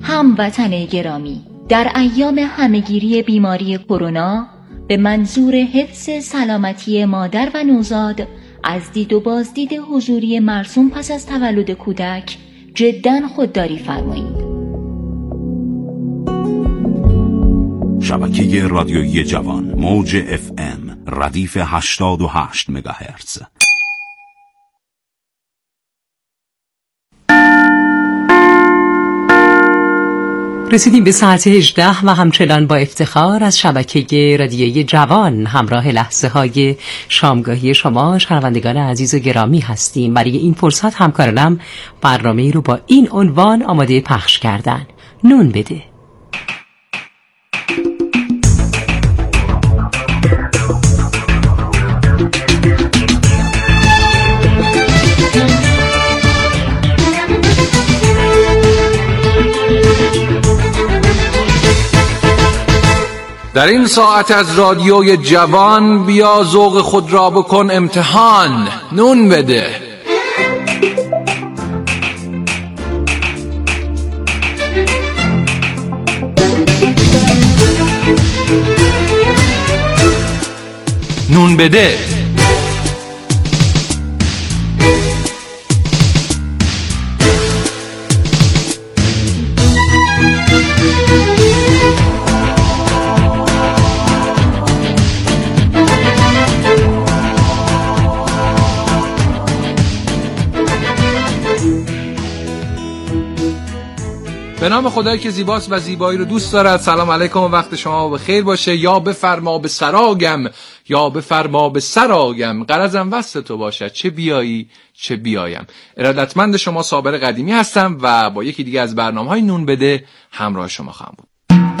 هموطن گرامی، در ایام همهگیری بیماری کرونا به منظور حفظ سلامتی مادر و نوزاد از دید و بازدید حضوری مرسوم پس از تولد کودک جداً خودداری فرمایید. شبکه رادیویی جوان موج FM ردیف 88 مگاهرتز. رسیدیم به ساعت 18 و همچنان با افتخار از شبکه رادیویی جوان همراه لحظه های شامگاهی شما شنوندگان عزیز و گرامی هستیم. برای این فرصت همکارانم برنامه‌ای رو با این عنوان آماده پخش کردن: نون بده. در این ساعت از رادیوی جوان بیا ذوق خود را بکن امتحان. نون بده. نون بده. به نام خدایی که زیباست و زیبایی رو دوست دارد. سلام علیکم و وقت شما بخیر باشه. یا بفرما به سراگم، یا بفرما به سراگم، غرضم وصل تو باشد، چه بیایی چه بیایم. ارادتمند شما صابر قدیمی هستم و با یکی دیگه از برنامه‌های نون بده همراه شما خواهم بود.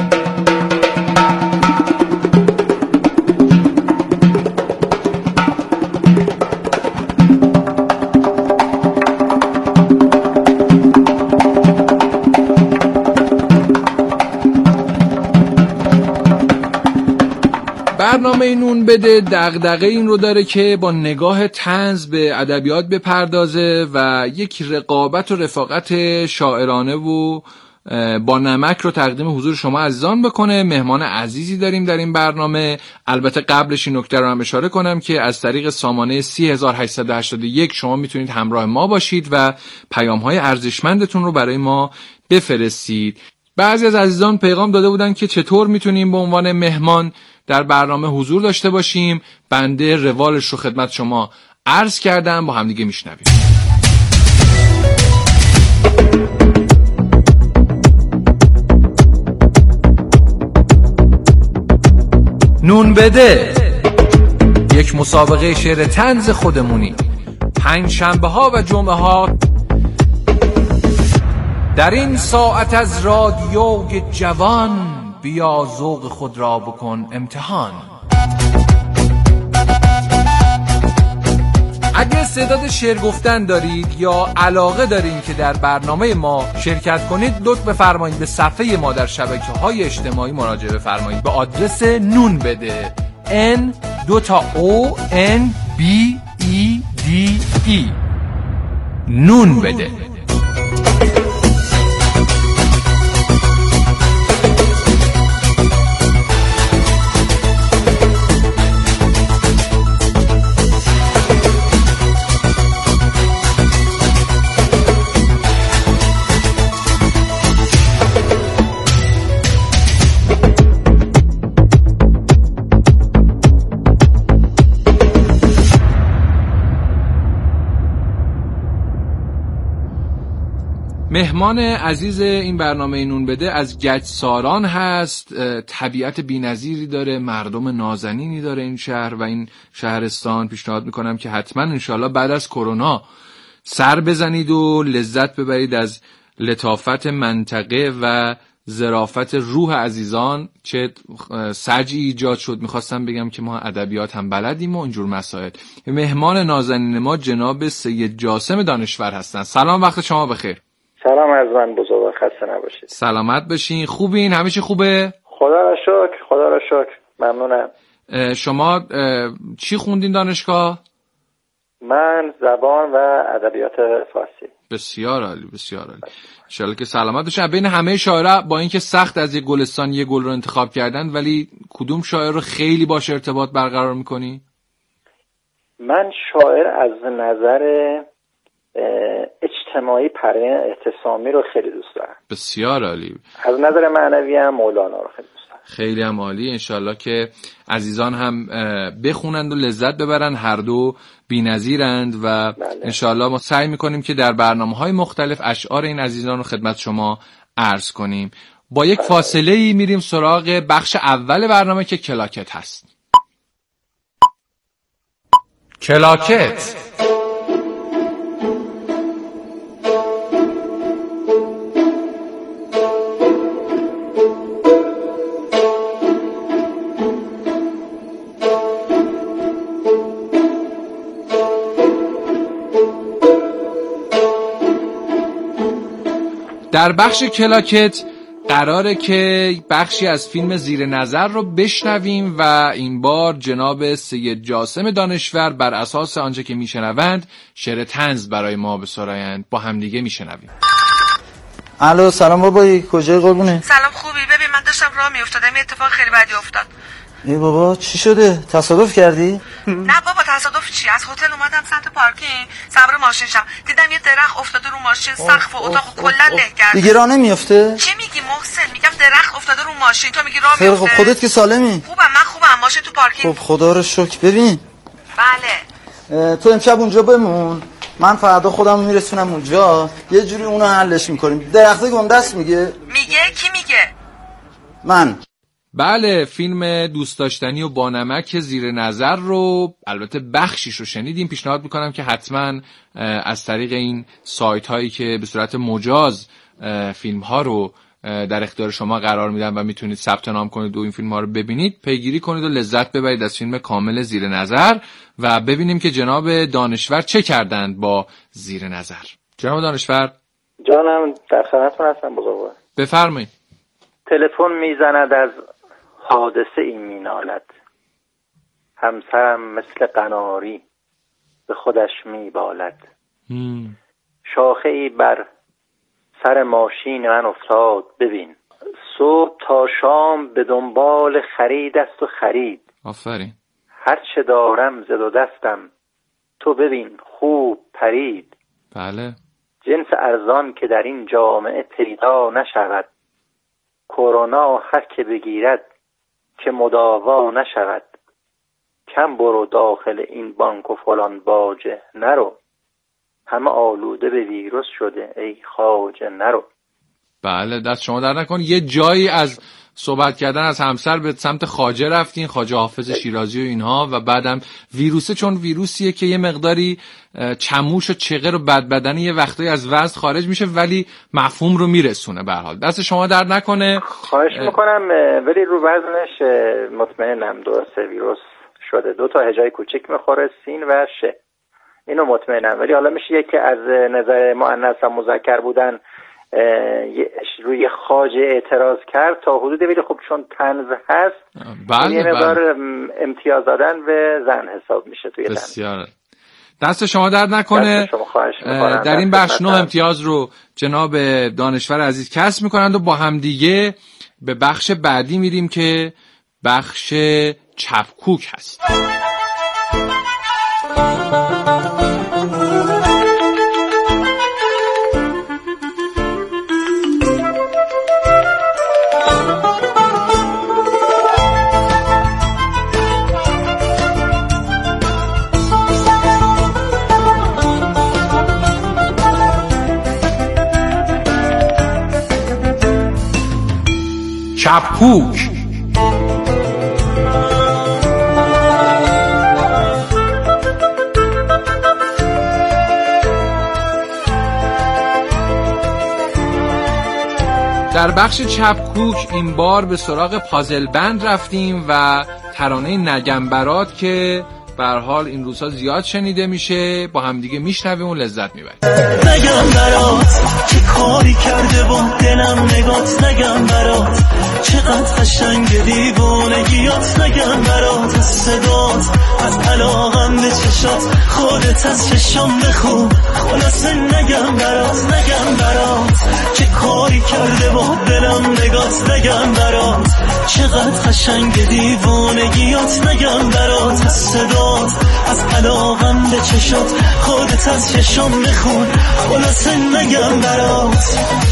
برنامه نون بده دغدغه این رو داره که با نگاه طنز به ادبیات بپردازه و یک رقابت و رفاقت شاعرانه و با نمک رو تقدیم حضور شما عزیزان بکنه. مهمان عزیزی داریم در این برنامه. البته قبلش این نکته رو هم اشاره کنم که از طریق سامانه 3881 شما میتونید همراه ما باشید و پیام‌های ارزشمندتون رو برای ما بفرستید. بعضی از عزیزان پیغام داده بودن که چطور میتونیم به عنوان مهمان در برنامه حضور داشته باشیم. بنده روالش رو خدمت شما عرض کردم، با هم دیگه میشنویم. نون بده، یک مسابقه شعر طنز خودمونی، 5 شنبه ها و جمعه ها در این ساعت از رادیوی جوان. بیا ذوق خود را بکن امتحان. اگه استعداد شعر گفتن دارید یا علاقه دارین که در برنامه ما شرکت کنید، لطف بفرمایید به صفحه ما در شبکه‌های اجتماعی مراجعه بفرمایید به آدرس نون بده NOONBEDE نون بده. مهمان عزیز این برنامه نون بده از گچساران هست. طبیعت بی‌نظیری داره، مردم نازنینی داره این شهر و این شهرستان. پیشنهاد میکنم که حتما انشالله بعد از کرونا سر بزنید و لذت ببرید از لطافت منطقه و ظرافت روح عزیزان. چه سجی ایجاد شد. میخواستم بگم که ما ادبیات هم بلدیم و اینجور مسائل. مهمان نازنین ما جناب سید جاسم دانشور هستن. سلام، وقت شما بخیر. سلام از من بزرگ، خسته نباشید. سلامت باشین. خوبین؟ همه چی خوبه؟ خدا را شکر، خدا را شکر. ممنونم. شما چی خوندین دانشگاه؟ من زبان و ادبیات فارسی. بسیار عالی، بسیار عالی. انشالله که سلامت باشن. بین همه شاعرها با اینکه سخت از یک گلستان یه گل رو انتخاب کردن، ولی کدوم شاعر رو خیلی باش ارتباط برقرار میکنی؟ من شاعر از نظر اجتماعی پروین اعتصامی رو خیلی دوست دارم. بسیار عالی. از نظر معنوی هم مولانا رو خیلی دوست دارم. خیلی هم عالی. انشالله که عزیزان هم بخونند و لذت ببرن، هر دو بی‌نظیرند و انشالله ما سعی میکنیم که در برنامه‌های مختلف اشعار این عزیزان رو خدمت شما عرض کنیم. با یک فاصله‌ای میریم سراغ بخش اول برنامه که کلاکت هست. کلاکت. در بخش کلاکت قراره که بخشی از فیلم زیر نظر رو بشنویم و این بار جناب سید جاسم دانشور بر اساس آنچه که میشنوند شعر طنز برای ما بسرایند. با همدیگه میشنویم. الو سلام بابایی، کجای قربونه؟ سلام، خوبی؟ ببین من داشتم راه میافتادم، یه اتفاق خیلی بدی افتاد. ای بابا چی شده؟ تصادف کردی؟ نه بابا تصادف چی؟ از هتل اومدم سمت پارکینگ، سوار ماشین شدم، دیدم یه درخت افتاده رو ماشین، سقف اتاقو کلا له کرده. دیگه راه نمیافته؟ چی میگی محسن؟ میگم درخت افتاده رو ماشین، تو میگی راه خیلی میافته؟ خب خودت که سالمی؟ خوبم، من خوبم، ماشین تو پارکینگ. خب خدا رو شکر. ببین بله تو امشب اونجا بمون، من فردا خودم میرسونم اونجا، یه جوری اونو حلش میکنیم. درخته گم دست میگه؟ کی میگه؟ من. بله، فیلم دوست داشتنی و با نمک زیر نظر رو البته بخشیش رو شنیدیم. پیشنهاد میکنم که حتما از طریق این سایت هایی که به صورت مجاز فیلم ها رو در اختیار شما قرار میدن و میتونید ثبت نام کنید و این فیلم ها رو ببینید، پیگیری کنید و لذت ببرید از فیلم کامل زیر نظر و ببینیم که جناب دانشور چه کردند با زیر نظر. جناب دانشور. جانم در خدمتتون هستم بزرگوار. بفرمایید. تلفن میزند از حادثه این مینالد، همسرم مثل قناری به خودش میبالد. شاخه ای بر سر ماشین من افتاد، ببین صبح تا شام به دنبال خرید است و خرید. آفرین. هر چه دارم ز دو دستم تو ببین خوب پرید. بله. جنس ارزان که در این جامعه پیدا نشود، کرونا هر که بگیرد که مداوا نشود. کم برو داخل این بانک و فلان باجه نرو، همه آلوده به ویروس شده ای خواجه نرو. بله، دست شما در نکن. یه جایی از صحبت کردن از همسر به سمت خواجه رفتین، خواجه حافظ شیرازی و اینها، و بعدم ویروسه، چون ویروسیه که یه مقداری چموش و چغه رو بدبدنی یه وقتایی از وزن خارج میشه ولی مفهوم رو میرسونه. به هر حال دست شما در نکنه. خواهش میکنم، ولی رو وزنش مطمئنم درسته ویروس شده. 2 تا هجای کوچیک میخوره، سین و شه، اینو مطمئنم. ولی حالا میشه یکی از نظر مؤنث و مذکر بودن روی خواجه اعتراض کرد تا حدود، ولی خب چون طنز هست بله، یه مقدار امتیاز دادن به زن حساب میشه توی طنز. بسیار دست شما درد نکنه. در این بخش 9 امتیاز رو جناب دانشور عزیز کسب میکنند و با هم دیگه به بخش بعدی میریم که بخش چپکوک هست. چپکوک. در بخش چپکوک این بار به سراغ پازل بند رفتیم و ترانه نگنبرات که به هر حال این روزها زیاد شنیده میشه با هم دیگه میشنویم و لذت میبریم. نگم برات چه کاری کرده با دلم، نگات نگم برات چقدر قشنگ دیوونه وانگیات نگم برات، صدات از علاقم به چشات، خودت از چشم بخون، خلاصه نگم برات که کاری کرده با دلم نگات، نگم برات چقدر قشنگ دیوانگیات، نگم برات صدات از علاقم به چشات، خودت از چشم بخون، خلاصه نگم برات.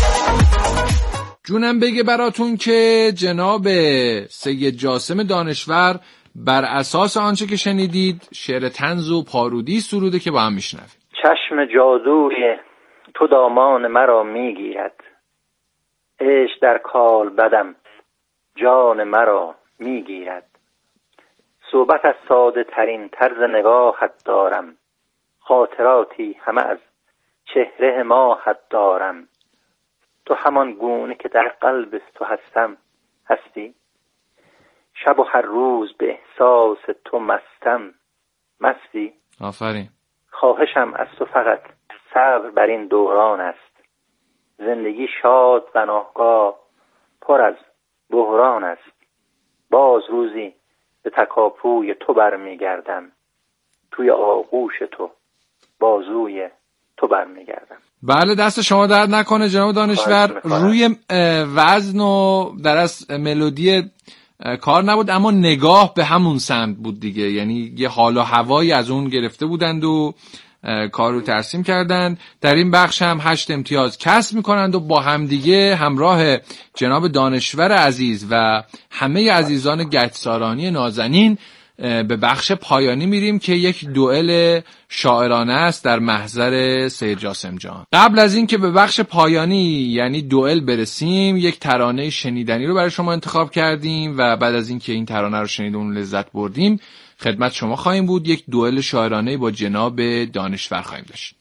جونم بگه براتون که جناب سید جاسم دانشور بر اساس آنچه که شنیدید شعر طنز و پارودی سروده که با هم میشنویم. چشم جادوی تو دامان مرا میگیرد، عشق در کال بدم جان مرا میگیرد، صحبت از ساده ترین طرز نگاهت دارم، خاطراتی همه از چهره ماهت دارم، تو همان گونه که در قلب تو هستم هستی، شب و هر روز به احساس تو مستم مستی. آفرین. خواهشم از تو فقط صبر بر این دوران است، زندگی شاد و ناگاه پر از بحران است، باز روزی به تکاپوی تو برمیگردم، توی آغوش تو بازوی تو برمیگردم. بله دست شما درد نکنه جناب دانشور. روی وزن و در از ملودی کار نبود، اما نگاه به همون سمت بود دیگه، یعنی یه حال و هوایی از اون گرفته بودند و کار رو ترسیم کردند. در این بخش هم 8 امتیاز کسب میکنند و با همدیگه همراه جناب دانشور عزیز و همه عزیزان گچسارانی نازنین به بخش پایانی میریم که یک دوئل شاعرانه است در محضر سید جاسم جان. قبل از این که به بخش پایانی یعنی دوئل برسیم، یک ترانه شنیدنی رو برای شما انتخاب کردیم و بعد از این که این ترانه رو شنیدیم لذت بردیم خدمت شما خواهیم بود. یک دوئل شاعرانه با جناب دانشور خواهیم داشت.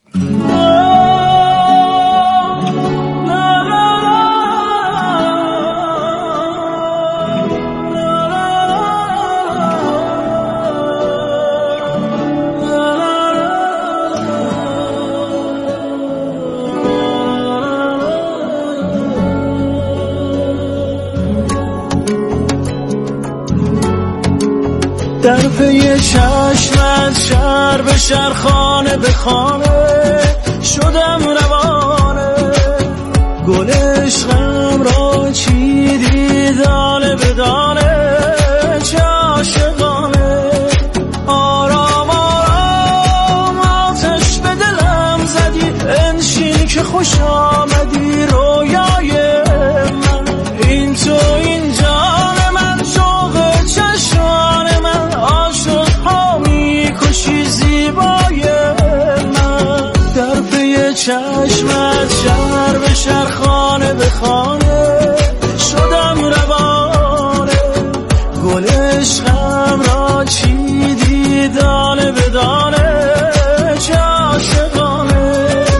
در پی چشمت شهر به شهر خانه به خانه شدم روانه، گل عشقم را چیدی دانه به دانه، چه عاشقانه آرام آرام آتش به دلم زدی، انشین که خوش آمدی رویای من، این تو این جان من، شوق چشمان من، عاشق‌ها می‌کشی زیبای من، در پی چشمت شهر به شهر خانه به خانه شدم روانه، گل عشقم را چیدی دانه به دانه، چه عاشقانه.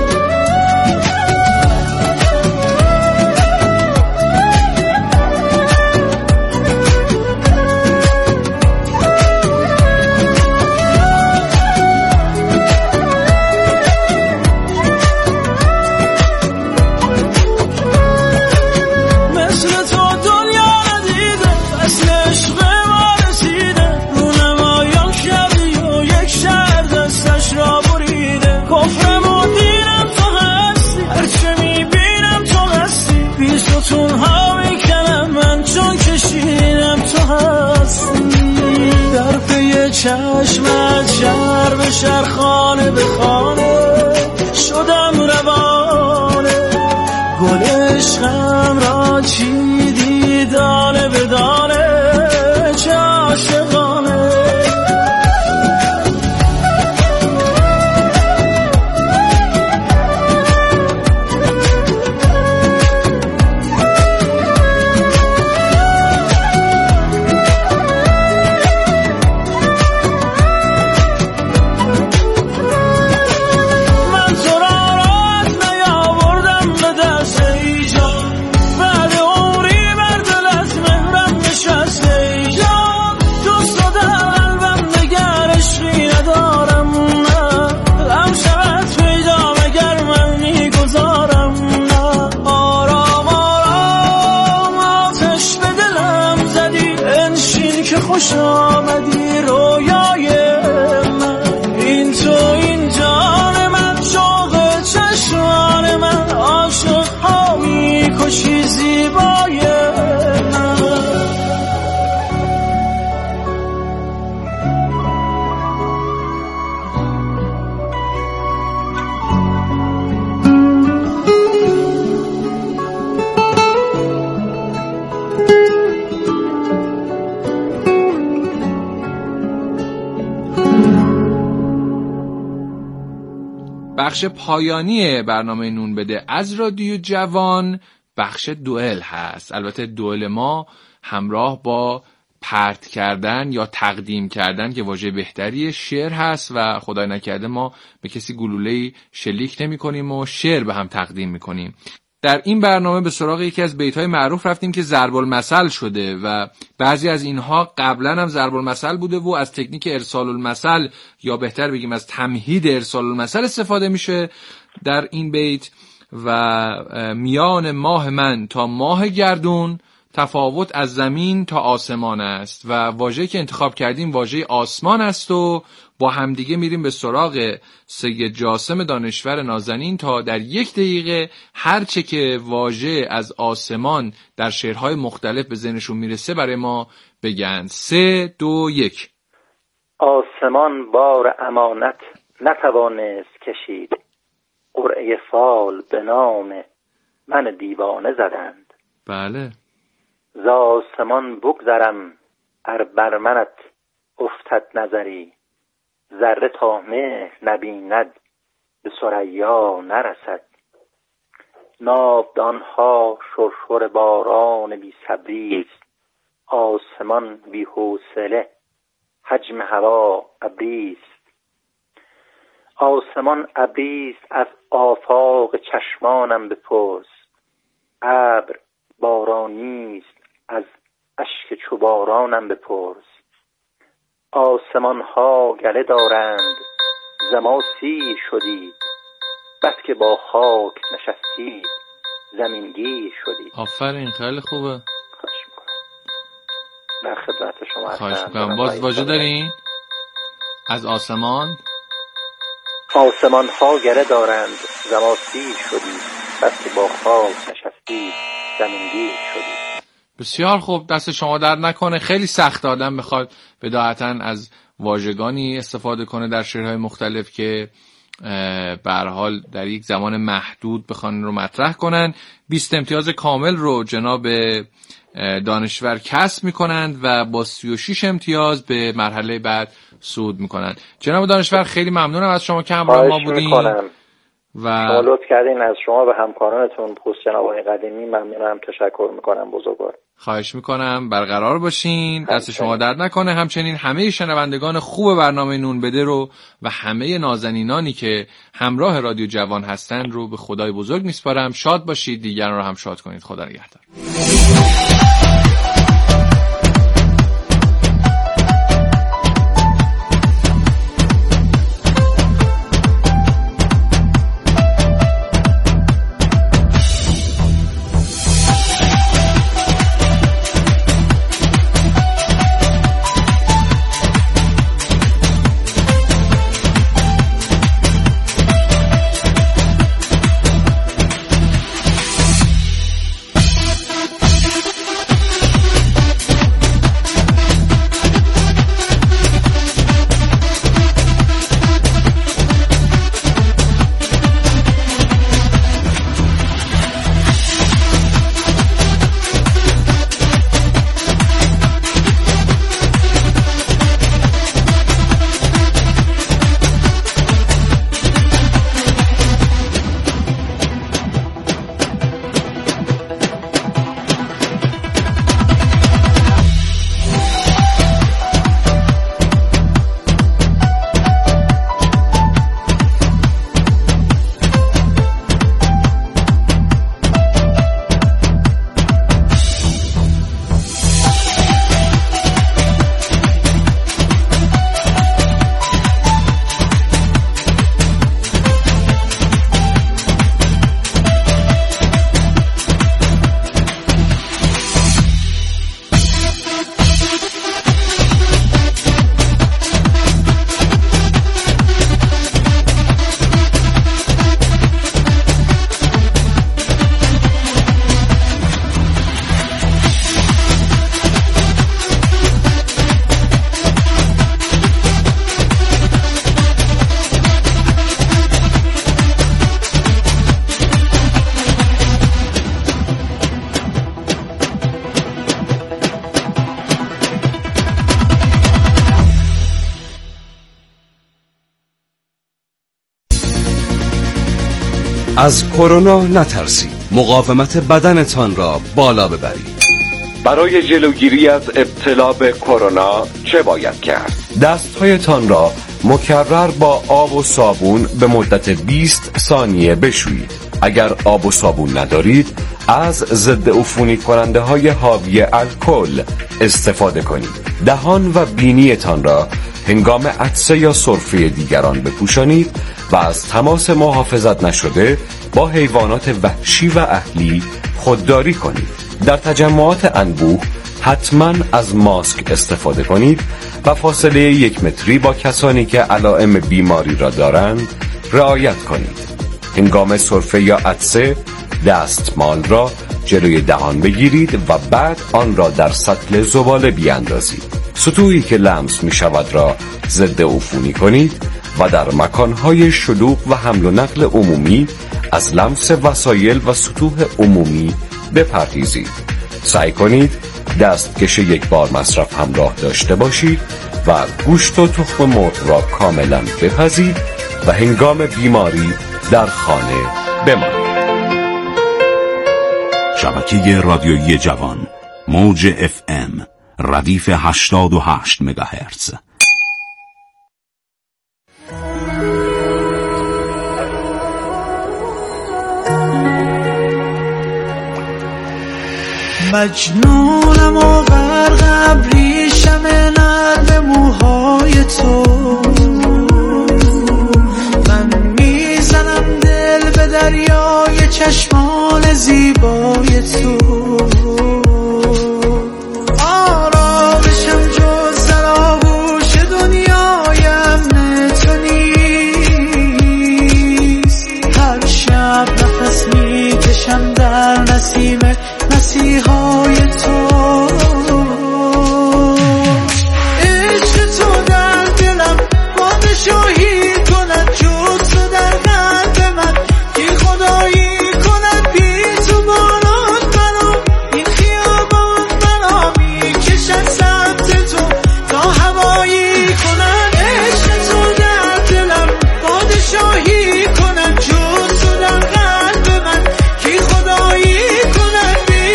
چشمت شهر به شهر خانه به خانه شدم روانه، گل عشقم را چیدی دانه به دانه، چه عاشقانه. بعد اون خوش آمدی رویای من، این تو این جان من، شوق چشمان من، عاشق ها میکشی زیبای من. بخش پایانی برنامه نون بده از رادیو جوان بخش دوئل هست. البته دوئل ما همراه با پرت کردن یا تقدیم کردن که واژه بهتری شعر هست و خدای نکرده ما به کسی گلوله‌ای شلیک نمی کنیم و شعر به هم تقدیم می کنیم. در این برنامه به سراغ یکی از بیت‌های معروف رفتیم که ضرب المثل شده و بعضی از اینها قبلا هم ضرب المثل بوده و از تکنیک ارسال المثل یا بهتر بگیم از تمهید ارسال المثل استفاده میشه در این بیت. و میان ماه من تا ماه گردون، تفاوت از زمین تا آسمان است. و واژه‌ای که انتخاب کردیم واژه آسمان است و با همدیگه میریم به سراغ سید جاسم دانشور نازنین تا در 1 دقیقه هر چه که واژه از آسمان در شعرهای مختلف به ذهنشون میرسه برای ما بگن. 3 2 1. آسمان بار امانت نتوانست کشید، قرعه فال به نام من دیوانه زدند. بله. ز آسمان بگذرم ار بر منت افتد نظری، ذره تا مهر نبیند به ثریا نرسد. ناودانها شرشر باران بی صبریست، آسمان بی حوصله حجم هوا ابریست. آسمان ابریست از آفاق چشمانم بپرس، ابر بارانیست از اشک چوبارانم بپرس. آسمان ها گله دارند ز ما سیر شدید، بس که با خاک نشستید زمینگیر شدید. آفرین، خیلی خوبه. خواهش میکنم. در خدمت شما هستم. خواهش میکنم. باز واژه دارین؟ از آسمان. آسمان ها گله دارند ز ما سیر شدید، بس که با خاک نشستید زمینگیر شدید. بسیار خوب، دست شما در نکنه. خیلی سخت آدم بخواد بداهتاً از واژگانی استفاده کنه در شعرهای مختلف که به هر حال در یک زمان محدود بخوان رو مطرح کنن. 20 امتیاز کامل رو جناب دانشور کسب میکنند و با 36 امتیاز به مرحله بعد صعود میکنند. جناب دانشور خیلی ممنونم از شما که همراه ما بودین و شما لطف کردین. از شما و همکارانتون خصوص جناب آقای قدیمی ممنونم، تشکر میکنم. بزرگوار. خواهش میکنم، برقرار باشین، دست شما درد نکنه. همچنین همه شنوندگان خوب برنامه نون بده رو و همه نازنینانی که همراه رادیو جوان هستن رو به خدای بزرگ میسپارم. شاد باشید، دیگران رو هم شاد کنید. خدا نگهدار. از کرونا نترسید. مقاومت بدنتان را بالا ببرید. برای جلوگیری از ابتلا به کرونا چه باید کرد؟ دستهایتان را مکرر با آب و صابون به مدت 20 ثانیه بشویید. اگر آب و صابون ندارید، از ضد عفونی کننده های حاوی الکل استفاده کنید. دهان و بینیتان را هنگام عطسه یا سرفه دیگران بپوشانید و از تماس محافظت نشده با حیوانات وحشی و اهلی خودداری کنید. در تجمعات انبوه حتما از ماسک استفاده کنید و فاصله 1 متری با کسانی که علائم بیماری را دارند رعایت کنید. هنگام سرفه یا عطسه دستمال را جلوی دهان بگیرید و بعد آن را در سطل زباله بیاندازید. سطوحی که لمس می شود را ضد عفونی کنید و در مکانهای شلوغ و حمل و نقل عمومی از لمس وسایل و سطوح عمومی بپرهیزید. سعی کنید دستکش یک بار مصرف همراه داشته باشید و گوشت و تخم مرغ را کاملا بپزید و هنگام بیماری در خانه بمانید. شبکه رادیویی جوان، موج FM، ردیف 88 مگاهرتز. مجنونم و غرق ابریشم نرم موهای تو، من میزنم دل به دریای چشمان زیبای تو. آرامشم جز در آغوش دنیای امن تو نیست. هر شب نفس میکشم در نسیم مسیحای تو. عشق تو در دلم پادشاهی کند، جز تو در قلب من کی خدایی کند. بی تو باران مرا این خیابان مرا میکشد سمت تو تا هوایی کند. عشق تو در دلم پادشاهی کند، جز تو در قلب من کی خدایی کند.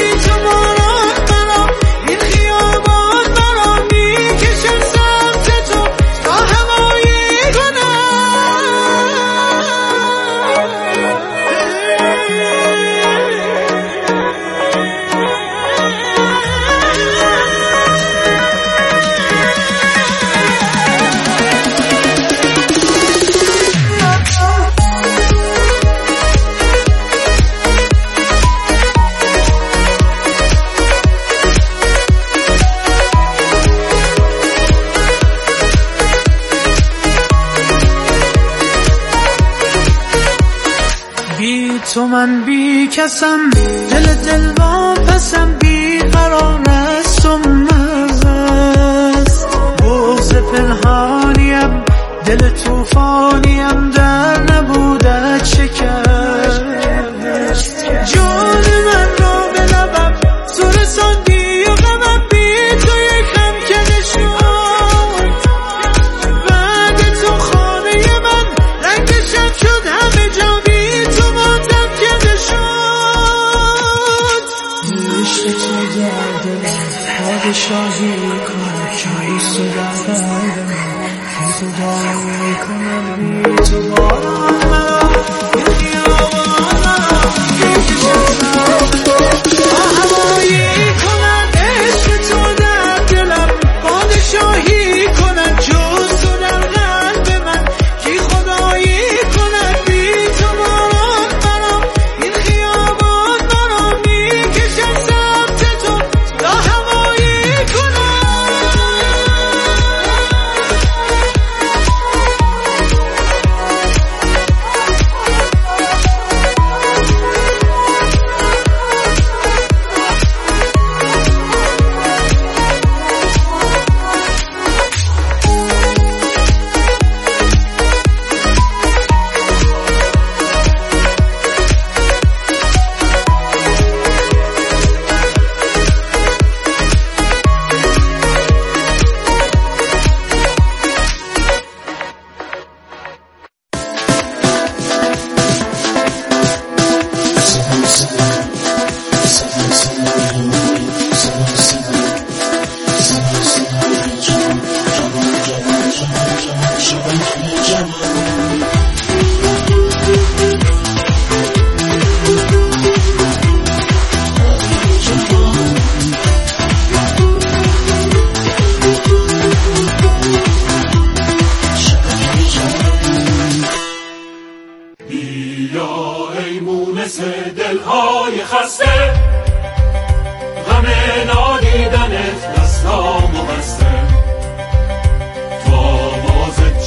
تو من بی کسم، دل با پسم، بی قرار است و مغز. بغض پنهانیم، دل توفانیم، در نبودت شکست. جان من را به لبم تو رساندی و غمم بی تو یک هم کنده شد. بعد تو خانه من رنگ شب شد، همه جا بی تو ماندم کنده شد. عشق تو در دلم پادشاهی کند، جایی تو در قلب من کی خدایی کند. بی تو باران مرا این خیابان مرا میکشد سمت تو تا هوایی کند. عشق تو در دلم پادشاهی کند، جز تو در قلب من کی خدایی کند. بی تو باران مرا این خیابان مرا میکشد سمت تو تا هوایی کند.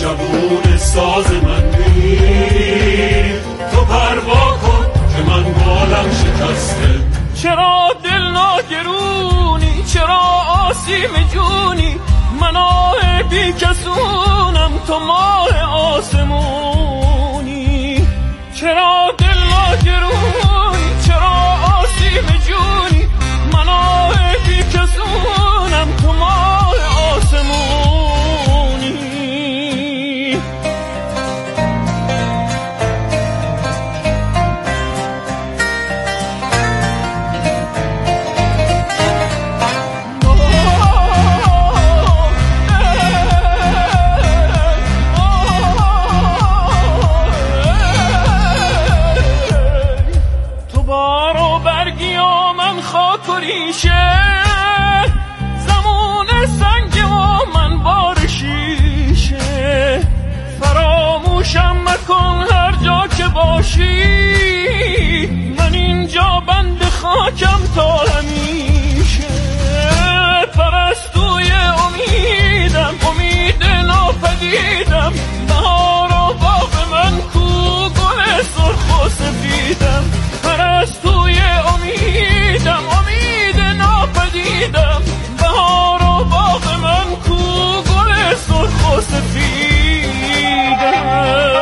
جوون ساز من میر، تو پروا کن که من بالم شکسته. چرا دل ناگرونی، چرا آسیم جونی، من آه بی کسونم تو ماه آسمونی. چرا دل ناگرونی، چرا آسیم جونی، من آه بی کسونم تو ماه آسمونی. زمون سنگ و من بار شیشه، فراموشم مکن هر جا که باشی، من اینجا بند خاکم تا همیشه. پرستوی امیدم، امید ناپدیدم، بهار و باغ من کو گل سرخ و سفیدم. پرستوی امیدم، امید ناپدیدم، بهار و باغ من کو گل سرخ و سفیدم.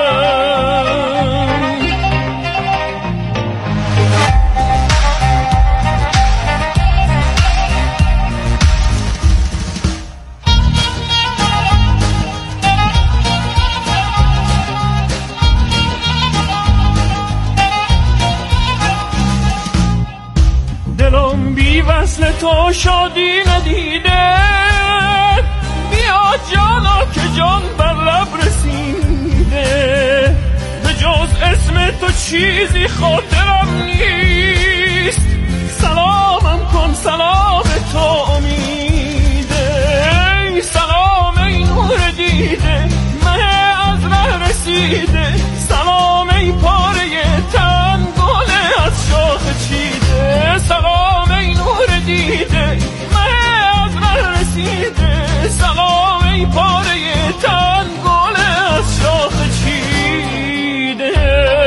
دلم بی وصل تو شادی ندیده، بیا جانا که جان بر لب رسیده. به جز اسم تو چیزی خاطرم نیست، سلامم کن سلام تو امیده. سلام ای نور دیده، مه از ره رسیده، سلام ای پاره تن گل از شاخ چیده. سلام ای نور دیده، مه از ره رسیده، سلام ای پاره تن گل از شاخ چیده.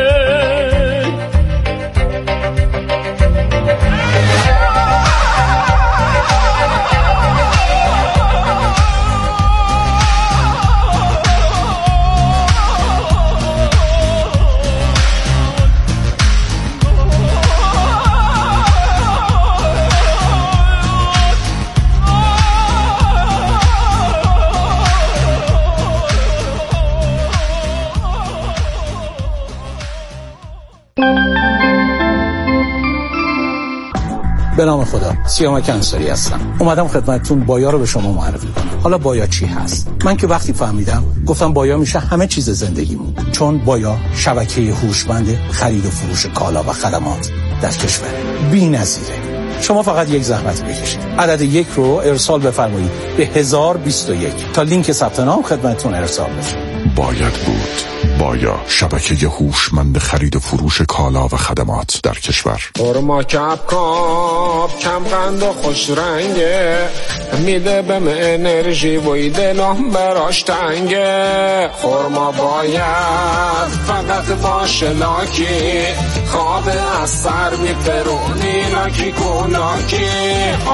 به نام خدا، سیامک انصاری هستم. اومدم خدمتتون بایا رو به شما معرفی کنم. حالا بایا چی هست؟ من که وقتی فهمیدم گفتم بایا میشه همه چیز زندگیمون، چون بایا شبکه هوشمند خرید و فروش کالا و خدمات در کشور بی‌نظیره. شما فقط یک زحمت بکشید، عدد 1 رو ارسال بفرمایید به 1021 تا لینک ثبت نام خدمتتون ارسال بشه. باید بود. بایا، شبکه هوشمند خرید و فروش کالا و خدمات در کشور. خورما کپ کم قند و خوش رنگه، میده به من انرژی و دلم براش تنگه. خورما باید فقط باشه لاکی، خواب از سر میپرونی لاکی کولاکی.